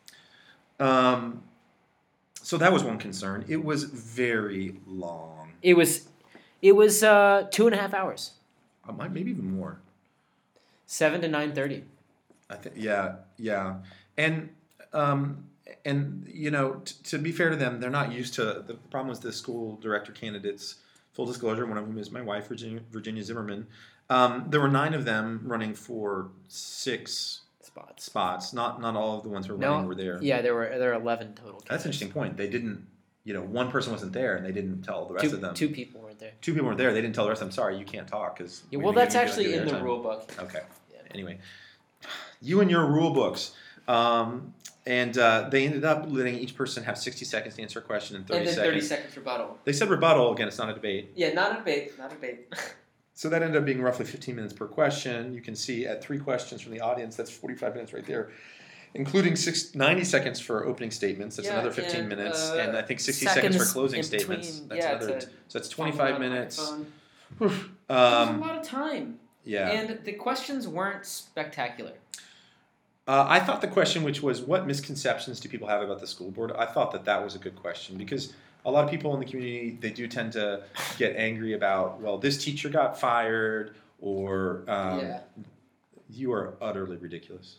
[SPEAKER 3] Um, so that was one concern. It was very long.
[SPEAKER 5] It was, it was uh, two and a half hours,
[SPEAKER 3] Uh, might- Maybe even more.
[SPEAKER 5] seven to nine thirty.
[SPEAKER 3] I think, yeah, yeah, and um, and you know, t- to be fair to them, they're not used to the problem was the school director candidates. Full disclosure, one of them is my wife, Virginia, Virginia Zimmerman. Um, there were nine of them running for six
[SPEAKER 5] Spots.
[SPEAKER 3] spots. Not not all of the ones who were
[SPEAKER 5] No,
[SPEAKER 3] running were there.
[SPEAKER 5] Yeah, there were there were eleven total.
[SPEAKER 3] That's an interesting point. They didn't, you know, one person wasn't there, and they didn't tell the rest
[SPEAKER 5] Two,
[SPEAKER 3] of them.
[SPEAKER 5] two people weren't there.
[SPEAKER 3] Two people weren't there. They didn't tell the rest of them. Sorry, you can't talk because.
[SPEAKER 5] Yeah, well, that's actually in the rule book.
[SPEAKER 3] Okay.
[SPEAKER 5] Yeah.
[SPEAKER 3] Anyway, you and your rule books. Um, and uh, they ended up letting each person have sixty seconds to answer a question and thirty
[SPEAKER 2] and then
[SPEAKER 3] seconds.
[SPEAKER 2] thirty seconds rebuttal.
[SPEAKER 3] They said rebuttal. Again, it's not a debate.
[SPEAKER 2] Yeah, not a debate. Not a debate.
[SPEAKER 3] So that ended up being roughly fifteen minutes per question. You can see at three questions from the audience, that's forty-five minutes right there, including six, ninety seconds for opening statements. That's
[SPEAKER 2] Yeah,
[SPEAKER 3] another fifteen
[SPEAKER 2] and,
[SPEAKER 3] minutes.
[SPEAKER 2] uh,
[SPEAKER 3] And I think sixty seconds, for
[SPEAKER 5] seconds
[SPEAKER 3] closing
[SPEAKER 5] in
[SPEAKER 3] statements.
[SPEAKER 5] between.
[SPEAKER 3] That's
[SPEAKER 2] Yeah,
[SPEAKER 3] another.
[SPEAKER 2] to
[SPEAKER 3] So that's
[SPEAKER 2] Talking
[SPEAKER 3] twenty-five
[SPEAKER 2] on the
[SPEAKER 3] minutes.
[SPEAKER 2] microphone.
[SPEAKER 5] Um,
[SPEAKER 2] It was a
[SPEAKER 3] Um,
[SPEAKER 2] lot of time.
[SPEAKER 3] yeah.
[SPEAKER 2] And the questions weren't spectacular.
[SPEAKER 3] Uh, I thought the question, which was, what misconceptions do people have about the school board? I thought that that was a good question because a lot of people in the community, they do tend to get angry about, well, this teacher got fired, or um,
[SPEAKER 2] Yeah.
[SPEAKER 3] you are utterly ridiculous.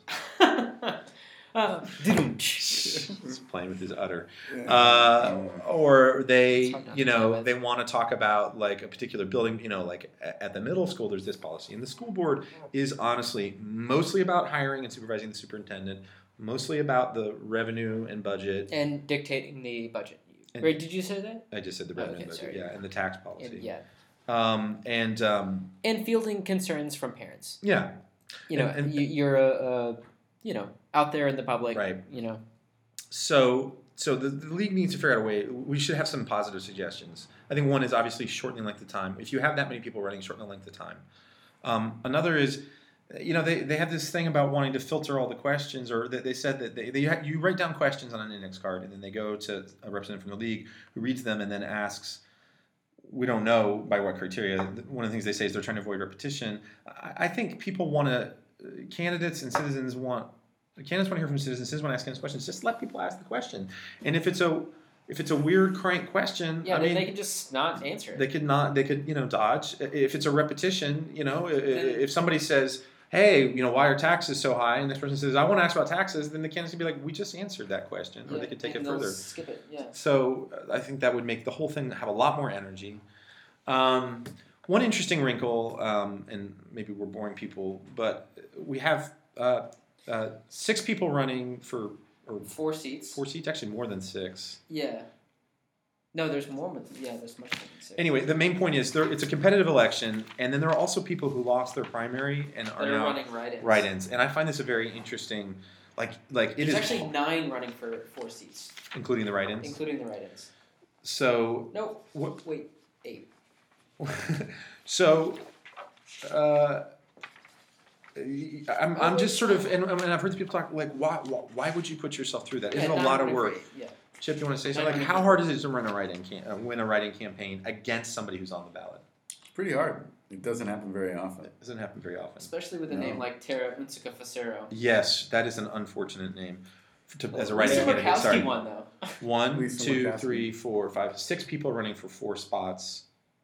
[SPEAKER 2] Uh,
[SPEAKER 3] He's playing with his utter. Uh, or they,
[SPEAKER 5] It's hard not
[SPEAKER 3] you
[SPEAKER 5] to
[SPEAKER 3] know,
[SPEAKER 5] play with.
[SPEAKER 3] they want to talk about like a particular building. You know, like a- at the middle school, there's this policy, and the school board is honestly mostly about hiring and supervising the superintendent, mostly about the revenue and budget.
[SPEAKER 5] and dictating the budget.
[SPEAKER 3] And-
[SPEAKER 5] Right? Did you say that?
[SPEAKER 3] I just said the revenue
[SPEAKER 5] Okay,
[SPEAKER 3] and budget,
[SPEAKER 5] sorry.
[SPEAKER 3] yeah, and the tax policy.
[SPEAKER 5] And, yeah.
[SPEAKER 3] Um, and um,
[SPEAKER 5] And fielding concerns from parents.
[SPEAKER 3] yeah,
[SPEAKER 5] You know,
[SPEAKER 3] And- and-
[SPEAKER 5] you, you're a, a, you know, out there in the public.
[SPEAKER 3] Right.
[SPEAKER 5] You know.
[SPEAKER 3] So, so the, the league needs to figure out a way. We should have some positive suggestions. I think one is obviously shortening length of time. If you have that many people running, shorten the length of time. Um, another is, you know, they, they have this thing about wanting to filter all the questions, or they, they said that they, they ha- you write down questions on an index card, and then they go to a representative from the league who reads them and then asks. We don't know by what criteria. One of the things they say is they're trying to avoid repetition. I, I think people want to, candidates and citizens want. Candidates want to hear from citizens. Citizens want to ask candidates questions. Just let people ask the question. And if it's a if it's a weird crank question,
[SPEAKER 5] Yeah,
[SPEAKER 3] I
[SPEAKER 5] they,
[SPEAKER 3] mean,
[SPEAKER 5] they can just not answer it.
[SPEAKER 3] they could not. They could you know dodge. If it's a repetition, you know, i- i- if somebody says, "Hey, you know, why are taxes so high?" and this person says, "I want to ask about taxes," then the candidates would be like, "We just answered that question," or
[SPEAKER 5] Yeah,
[SPEAKER 3] they could take it
[SPEAKER 5] and they'll
[SPEAKER 3] further.
[SPEAKER 5] Skip it. Yeah.
[SPEAKER 3] So uh, I think that would make the whole thing have a lot more energy. Um, one interesting wrinkle, um, and maybe we're boring people, but we have uh, uh, six people running for or
[SPEAKER 2] Four seats.
[SPEAKER 3] four seats, actually more than six.
[SPEAKER 2] Yeah. No, there's more than yeah. There's much more than six.
[SPEAKER 3] Anyway, the main point is there, it's a competitive election, and then there are also people who lost their primary and are
[SPEAKER 2] they're
[SPEAKER 3] now
[SPEAKER 2] running write-ins.
[SPEAKER 3] write-ins, and I find this a very interesting, like like it
[SPEAKER 2] There's
[SPEAKER 3] is
[SPEAKER 2] actually nine running for four seats,
[SPEAKER 3] including the write-ins.
[SPEAKER 2] including the write-ins.
[SPEAKER 3] So
[SPEAKER 2] No,
[SPEAKER 3] what?
[SPEAKER 2] wait, eight.
[SPEAKER 3] so, uh, I'm, I'm just sort of, and, and I've heard people talk like, why, why, why would you put yourself through that? Isn't
[SPEAKER 2] Yeah,
[SPEAKER 3] it a
[SPEAKER 2] nine
[SPEAKER 3] lot of
[SPEAKER 2] running for
[SPEAKER 3] work?
[SPEAKER 2] eight, Yeah.
[SPEAKER 3] Chip, you want to say
[SPEAKER 2] Nine
[SPEAKER 3] something? Like,
[SPEAKER 2] running
[SPEAKER 3] how
[SPEAKER 2] for-
[SPEAKER 3] hard is it to run a write-in, cam- uh, win a write-in campaign against somebody who's on the ballot?
[SPEAKER 4] It's pretty hard. It doesn't happen very often.
[SPEAKER 3] It doesn't happen very often.
[SPEAKER 2] Especially with a
[SPEAKER 4] No.
[SPEAKER 2] name like Tara Unsuka Facero.
[SPEAKER 3] Yes, that is an unfortunate name for, to, as a
[SPEAKER 2] Lisa
[SPEAKER 3] write-in candidate.
[SPEAKER 2] Murkowski
[SPEAKER 3] Sorry.
[SPEAKER 2] won though.
[SPEAKER 3] One,
[SPEAKER 4] Lisa
[SPEAKER 3] two,
[SPEAKER 4] Murkowski.
[SPEAKER 3] three, four, five, six people running for four spots.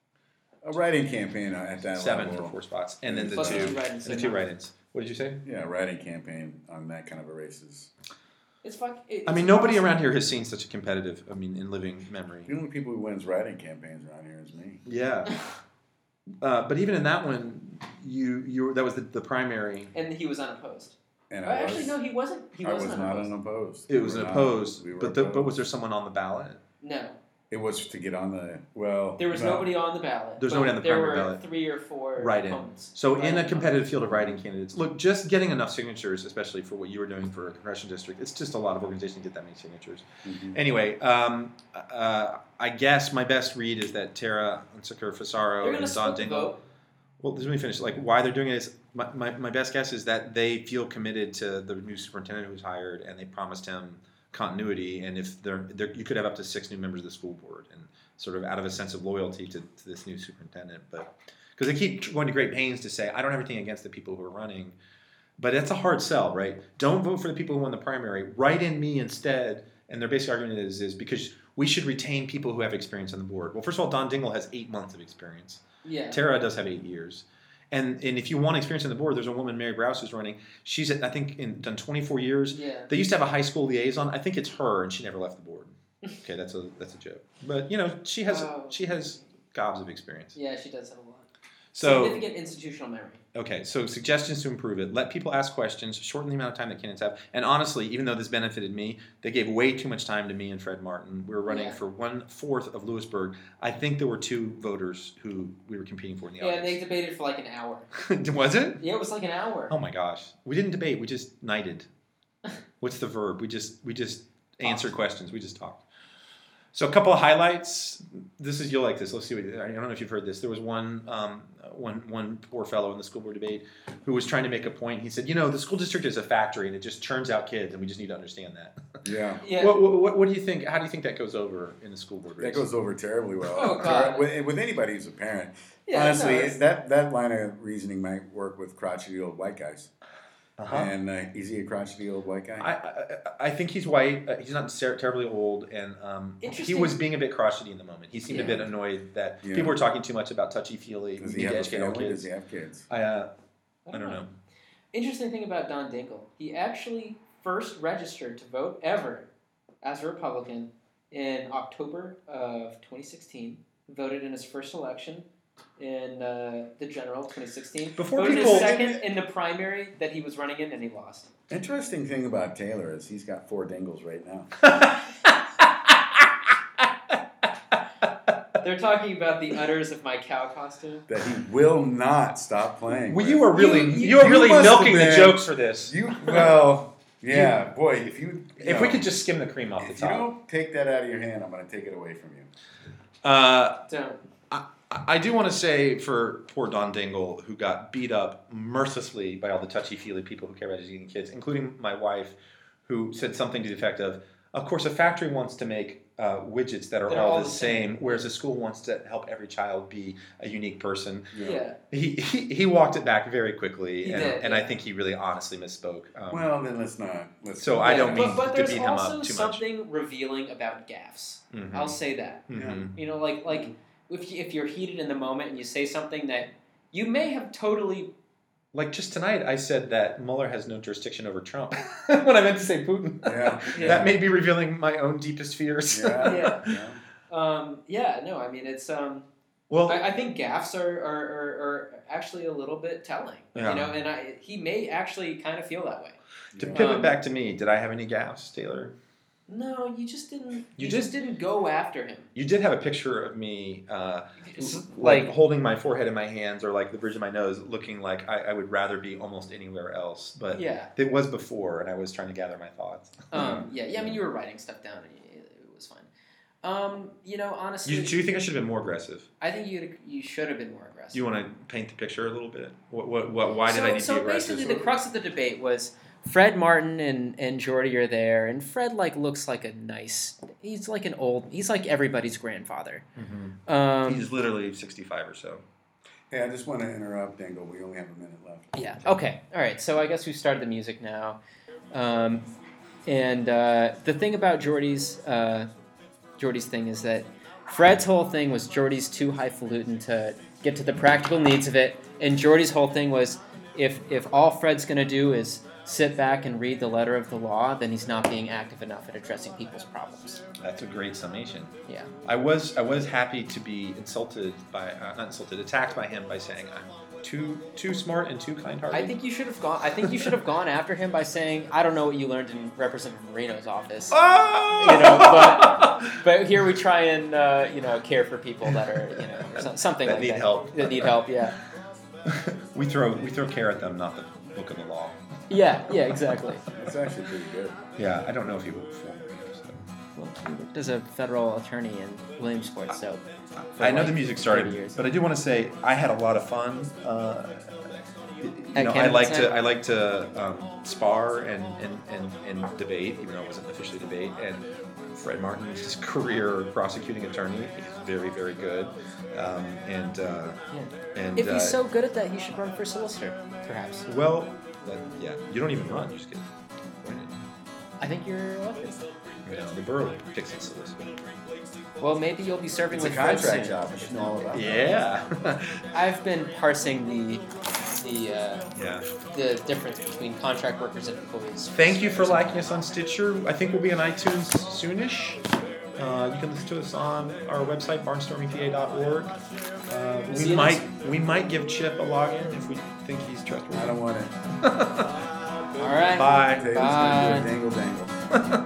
[SPEAKER 4] a writing campaign at that
[SPEAKER 3] Seven
[SPEAKER 4] level.
[SPEAKER 3] for four spots, and then the
[SPEAKER 2] Plus
[SPEAKER 3] two,
[SPEAKER 2] two write-ins,
[SPEAKER 3] and
[SPEAKER 2] so
[SPEAKER 3] the two
[SPEAKER 2] nine.
[SPEAKER 3] write-ins. What did you say?
[SPEAKER 4] Yeah, a writing campaign on that kind of a race is.
[SPEAKER 2] It's fuck. It,
[SPEAKER 3] I mean,
[SPEAKER 2] it's
[SPEAKER 3] nobody
[SPEAKER 2] awesome.
[SPEAKER 3] around here has seen such a competitive. I mean, in living memory.
[SPEAKER 4] The only people who wins writing campaigns around here is me.
[SPEAKER 3] Yeah. Uh, but even in that one, you you that was the, the primary.
[SPEAKER 2] And he was unopposed.
[SPEAKER 4] And
[SPEAKER 2] Oh,
[SPEAKER 4] I
[SPEAKER 2] actually,
[SPEAKER 4] was,
[SPEAKER 2] no, he wasn't. He
[SPEAKER 4] I was
[SPEAKER 2] wasn't
[SPEAKER 4] not
[SPEAKER 2] unopposed.
[SPEAKER 4] unopposed.
[SPEAKER 3] It
[SPEAKER 4] We
[SPEAKER 3] was
[SPEAKER 4] were
[SPEAKER 3] an
[SPEAKER 4] not-
[SPEAKER 3] opposed,
[SPEAKER 4] we were
[SPEAKER 3] but the, but
[SPEAKER 4] opposed.
[SPEAKER 3] was there someone on the ballot?
[SPEAKER 2] No,
[SPEAKER 4] It was to get on the well.
[SPEAKER 2] there was
[SPEAKER 4] no.
[SPEAKER 2] nobody on the ballot.
[SPEAKER 3] There's
[SPEAKER 2] but
[SPEAKER 3] nobody on the
[SPEAKER 2] there
[SPEAKER 3] primary
[SPEAKER 2] were
[SPEAKER 3] ballot.
[SPEAKER 2] three or four
[SPEAKER 3] Write-in.
[SPEAKER 2] opponents.
[SPEAKER 3] So in a
[SPEAKER 2] Write-in
[SPEAKER 3] competitive field of writing candidates, look, just getting enough signatures, especially for what you were doing for a congressional district, it's just a lot of organization to get that many signatures.
[SPEAKER 4] Mhm.
[SPEAKER 3] Anyway, um, uh, I guess my best read is that Tara Unsicker
[SPEAKER 2] They're
[SPEAKER 3] Fasaro
[SPEAKER 2] going
[SPEAKER 3] and
[SPEAKER 2] to
[SPEAKER 3] Don
[SPEAKER 2] split the
[SPEAKER 3] Dingle.
[SPEAKER 2] vote.
[SPEAKER 3] Well, let me finish. Like, why they're doing it is my, my, my best guess is that they feel committed to the new superintendent who's hired, and they promised him continuity. And if they're, they're you could have up to six new members of the school board, and sort of out of a sense of loyalty to, to this new superintendent. But because they keep going to great pains to say, I don't have anything against the people who are running, but that's a hard sell, right? Don't vote for the people who won the primary. Write in me instead. And their basic argument is is because we should retain people who have experience on the board. Well, first of all, Don Dingle has eight months of experience.
[SPEAKER 2] Yeah.
[SPEAKER 3] Tara does have eight years. And and if you want experience on the board, there's a woman, Mary Browse, who's running. She's, at, I think, in, done twenty-four years.
[SPEAKER 2] Yeah.
[SPEAKER 3] They used to have a high school liaison. I think it's her, and she never left the board. Okay, that's a that's a joke. But, you know, she has
[SPEAKER 2] Wow.
[SPEAKER 3] she has gobs of experience.
[SPEAKER 2] Yeah, she does have a lot.
[SPEAKER 3] So,
[SPEAKER 2] Significant institutional memory.
[SPEAKER 3] okay, so suggestions to improve it. Let people ask questions, shorten the amount of time that candidates have. And honestly, even though this benefited me, they gave way too much time to me and Fred Martin. We were running
[SPEAKER 2] Yeah.
[SPEAKER 3] for one-fourth of Lewisburg. I think there were two voters who we were competing for in the
[SPEAKER 2] Yeah, and they
[SPEAKER 3] audience.
[SPEAKER 2] debated for like an hour.
[SPEAKER 3] Was it?
[SPEAKER 2] Yeah, it was like an hour.
[SPEAKER 3] Oh my gosh. We didn't debate, we just knighted. What's the verb? We just we just answered questions. We just talked. So a couple of highlights. This is you'll like this. Let's see what I don't know if you've heard this. There was one um, one one poor fellow in the school board debate who was trying to make a point. He said, you know, the school district is a factory and it just churns out kids, and we just need to understand that.
[SPEAKER 4] Yeah.
[SPEAKER 2] Yeah.
[SPEAKER 3] What, what, what do you think? How do you think that goes over in the school board race?
[SPEAKER 4] That goes over terribly well.
[SPEAKER 2] Oh, God.
[SPEAKER 4] With, with anybody who's a parent.
[SPEAKER 2] Yeah,
[SPEAKER 4] Honestly,
[SPEAKER 2] no, it's-
[SPEAKER 4] that, that line of reasoning might work with crotchety old white guys.
[SPEAKER 3] Uh-huh.
[SPEAKER 4] And uh, is he a crotchety old white guy?
[SPEAKER 3] I, I I think he's white. Uh, he's not ter- terribly old, and um, he
[SPEAKER 2] Interesting.
[SPEAKER 3] was being a bit crotchety in the moment. He seemed a
[SPEAKER 2] Yeah.
[SPEAKER 3] bit annoyed that
[SPEAKER 4] Yeah.
[SPEAKER 3] people were talking too much about touchy feely.
[SPEAKER 4] Does
[SPEAKER 3] We
[SPEAKER 4] he
[SPEAKER 3] need
[SPEAKER 4] have
[SPEAKER 3] to
[SPEAKER 4] a
[SPEAKER 3] educate our
[SPEAKER 4] family?
[SPEAKER 3] kids.
[SPEAKER 4] Does he have kids?
[SPEAKER 3] I uh, I don't know.
[SPEAKER 2] Interesting thing about Don Dingle, he actually first registered to vote ever as a Republican in October of twenty sixteen. Voted in his first election in uh, the general twenty sixteen.
[SPEAKER 3] Before
[SPEAKER 2] voted
[SPEAKER 3] people-
[SPEAKER 2] his second in the primary that he was running in, and he lost.
[SPEAKER 4] Interesting thing about Taylor is he's got four dingles right now.
[SPEAKER 2] They're talking about the udders of my cow costume.
[SPEAKER 4] That he will not stop playing.
[SPEAKER 3] Well,
[SPEAKER 4] with.
[SPEAKER 3] you are really
[SPEAKER 2] You-
[SPEAKER 3] you,
[SPEAKER 2] you-
[SPEAKER 3] are
[SPEAKER 4] you
[SPEAKER 3] really
[SPEAKER 4] must have
[SPEAKER 3] milking the
[SPEAKER 4] been-
[SPEAKER 3] jokes for this.
[SPEAKER 4] You well, yeah, boy. If you, you
[SPEAKER 3] If
[SPEAKER 4] know,
[SPEAKER 3] we could just skim the cream off the
[SPEAKER 4] if you
[SPEAKER 3] top.
[SPEAKER 4] don't take that out of your hand, I'm going to take it away from you.
[SPEAKER 3] Uh,
[SPEAKER 2] Don't.
[SPEAKER 3] I, I do want to say for poor Don Dingle, who got beat up mercilessly by all the touchy-feely people who care about educating kids, including my wife, who said something to the effect of, of course, a factory wants to make uh, widgets that are
[SPEAKER 2] They're
[SPEAKER 3] all,
[SPEAKER 2] all
[SPEAKER 3] the
[SPEAKER 2] the
[SPEAKER 3] same,
[SPEAKER 2] same.
[SPEAKER 3] whereas a school wants to help every child be a unique person.
[SPEAKER 4] You know.
[SPEAKER 2] Yeah.
[SPEAKER 3] He, he, he walked it back very quickly,
[SPEAKER 2] He
[SPEAKER 3] and,
[SPEAKER 2] did,
[SPEAKER 3] and I
[SPEAKER 2] yeah.
[SPEAKER 3] think he really honestly misspoke. Um,
[SPEAKER 4] Well, then let's not. Let's
[SPEAKER 3] So I
[SPEAKER 2] Yeah,
[SPEAKER 3] don't mean
[SPEAKER 2] but, but
[SPEAKER 3] to
[SPEAKER 2] there's
[SPEAKER 3] beat him up
[SPEAKER 2] also
[SPEAKER 3] too much.
[SPEAKER 2] something revealing about gaffes.
[SPEAKER 3] mhm,
[SPEAKER 2] I'll say that.
[SPEAKER 3] mhm.
[SPEAKER 2] You know, like like if you, if you're heated in the moment and you say something that you may have totally
[SPEAKER 3] Like just tonight, I said that Mueller has no jurisdiction over Trump when I meant to say Putin.
[SPEAKER 4] Yeah.
[SPEAKER 2] Yeah.
[SPEAKER 3] That may be revealing my own deepest fears.
[SPEAKER 4] Yeah.
[SPEAKER 2] Yeah.
[SPEAKER 4] yeah.
[SPEAKER 2] um yeah no I mean it's um
[SPEAKER 3] Well,
[SPEAKER 2] I, I think gaffes are, are, are, are actually a little bit telling.
[SPEAKER 3] Yeah.
[SPEAKER 2] You know, and I he may actually kind of feel that way.
[SPEAKER 3] to
[SPEAKER 4] Yeah.
[SPEAKER 3] pivot
[SPEAKER 2] Um,
[SPEAKER 3] back to me, did I have any gaffes, Taylor?
[SPEAKER 2] No, you just didn't. You,
[SPEAKER 3] You
[SPEAKER 2] just didn't go after him.
[SPEAKER 3] You did have a picture of me, uh,
[SPEAKER 2] It's
[SPEAKER 3] like,
[SPEAKER 2] like
[SPEAKER 3] holding my forehead in my hands, or like the bridge of my nose, looking like I, I would rather be almost anywhere else. But
[SPEAKER 2] yeah,
[SPEAKER 3] it was before, and I was trying to gather my thoughts.
[SPEAKER 2] um, yeah, yeah. I mean, you were writing stuff down, and it, it was fine. Um, you know, honestly,
[SPEAKER 3] You, do you think I should have been more aggressive?
[SPEAKER 2] I think you you should have been more aggressive.
[SPEAKER 3] Do you want to paint the picture a little bit? What, what, what why did
[SPEAKER 2] so,
[SPEAKER 3] I need
[SPEAKER 2] so
[SPEAKER 3] to be aggressive?
[SPEAKER 2] basically, the crux of the debate was Fred Martin and and Jordy are there, and Fred like looks like a nice. He's like an old. He's like everybody's grandfather.
[SPEAKER 3] Mhm.
[SPEAKER 2] Um,
[SPEAKER 3] He's literally sixty-five or so.
[SPEAKER 4] Hey, I just want to interrupt, Dingle. We only have a minute left.
[SPEAKER 2] Yeah. Okay. All right. So I guess we started the music now, um, and uh, the thing about Jordy's uh, Jordy's thing is that Fred's whole thing was Jordy's too highfalutin to
[SPEAKER 5] get to the practical needs of it. And Jordy's whole thing was, if if all Fred's gonna do is sit back and read the letter of the law, then he's not being active enough at addressing people's problems.
[SPEAKER 3] That's a great summation.
[SPEAKER 5] Yeah.
[SPEAKER 3] I was I was happy to be insulted by uh, not insulted attacked by him by saying I'm too too smart and too kind-hearted.
[SPEAKER 5] I think you should have gone. I think you should have gone after him by saying, "I don't know what you learned in Representative Marino's office."
[SPEAKER 3] Oh!
[SPEAKER 5] You know, but but here we try and uh, you know care for people that are you know so- something
[SPEAKER 3] That
[SPEAKER 5] like
[SPEAKER 3] need
[SPEAKER 5] that
[SPEAKER 3] help.
[SPEAKER 5] that need help. Yeah.
[SPEAKER 3] we throw we throw care at them, not the book of the law.
[SPEAKER 5] Yeah. Yeah. Exactly.
[SPEAKER 4] It's actually pretty good.
[SPEAKER 3] Yeah, I don't know if he worked for me. So.
[SPEAKER 5] Well, he worked as a federal attorney in Williamsport, so. for
[SPEAKER 3] I know
[SPEAKER 5] like
[SPEAKER 3] the music
[SPEAKER 5] thirty
[SPEAKER 3] started,
[SPEAKER 5] years.
[SPEAKER 3] but I do want to say I had a lot of fun. Uh, you
[SPEAKER 5] At
[SPEAKER 3] know, I
[SPEAKER 5] Camden
[SPEAKER 3] like to
[SPEAKER 5] Center?
[SPEAKER 3] I like to um, spar and, and, and, and debate, even though it wasn't officially debate. And Fred Martin's career prosecuting attorney is very very good. Um, and uh,
[SPEAKER 5] Yeah.
[SPEAKER 3] and
[SPEAKER 5] If he's
[SPEAKER 3] uh,
[SPEAKER 5] so good at that, he should run for solicitor, perhaps.
[SPEAKER 3] well, that, yeah, you don't even run; you just get appointed.
[SPEAKER 5] I think you're elected.
[SPEAKER 3] You know, the borough picks its solicitor.
[SPEAKER 5] Well, maybe you'll be serving
[SPEAKER 4] It's a
[SPEAKER 5] with Fred
[SPEAKER 4] contract
[SPEAKER 5] soon.
[SPEAKER 4] job. You should know all about it.
[SPEAKER 3] Yeah,
[SPEAKER 5] I've been parsing the the uh,
[SPEAKER 3] yeah.
[SPEAKER 5] the difference between contract workers and employees.
[SPEAKER 3] Thank you for liking us on Stitcher. I think we'll be on iTunes soonish. Uh, you can listen to us on our website, barnstorming p a dot org. Uh,
[SPEAKER 5] See
[SPEAKER 3] we
[SPEAKER 5] you
[SPEAKER 3] might we might give Chip a login if we think he's trustworthy.
[SPEAKER 4] I don't want it.
[SPEAKER 5] All right.
[SPEAKER 3] Bye.
[SPEAKER 4] Taylor's gonna do a
[SPEAKER 5] Bye.
[SPEAKER 4] dangle dangle.